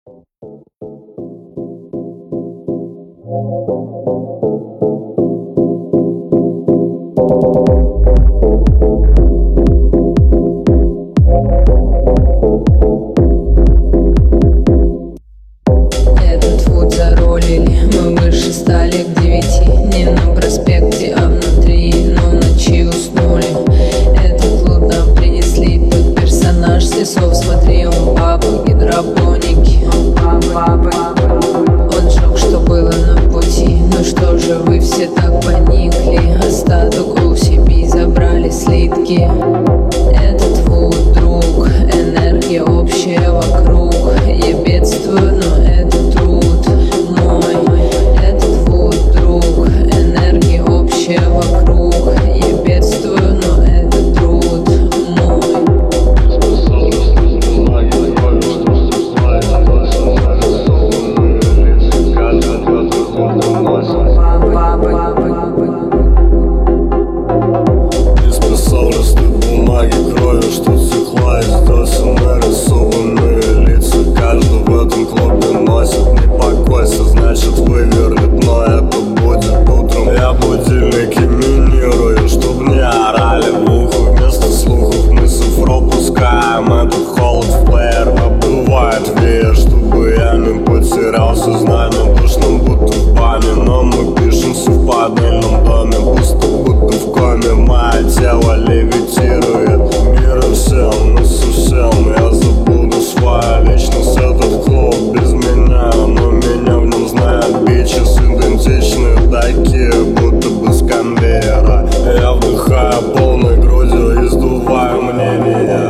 Этот путь заролили, мы выше стали к 9. Не на проспекте, а внутри, но ночи уснули. Этот лут нам принесли, тут персонаж с лесов. Смотри, он папа гидропоники. Он жёг, что было на пути. Ну что же вы все так поникли? Остаток у себе забрали слитки. Этот вуд друг, энергия общая вокруг. Я бедствую, но это труд мой. Этот вуд друг, энергия общая вокруг. Я бедствую, но это труд мой. Беспресовность бумаги крови, что стекла из доса. Нарисованные лица, каждый в этом клубе носит. Не покойся, значит вывернет, но это будет утром. Я будильники минирую, чтоб не орали в ухо. Вместо слухов мы цифру пускаем. Этот холод в плеер обдувает веер, чтобы я не потерял сознание. Душным будто в бане, но мы пишемся в панельном доме. Пусто будто в коме, мое тело левитирует. Мир всем, мы совсем, я забуду свою личность. Этот клуб без меня, но меня в нем знают бичес. Идентичные такие, будто бы с конвейера. Я вдыхаю полной грудью и сдуваю мнение.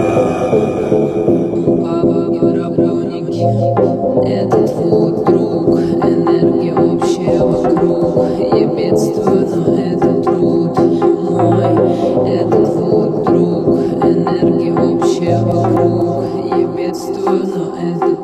Этот вуд друг, энергия общая вокруг. Я бедствую, но это труд мой. Этот вуд друг, энергия общая вокруг. Я бедствую, но это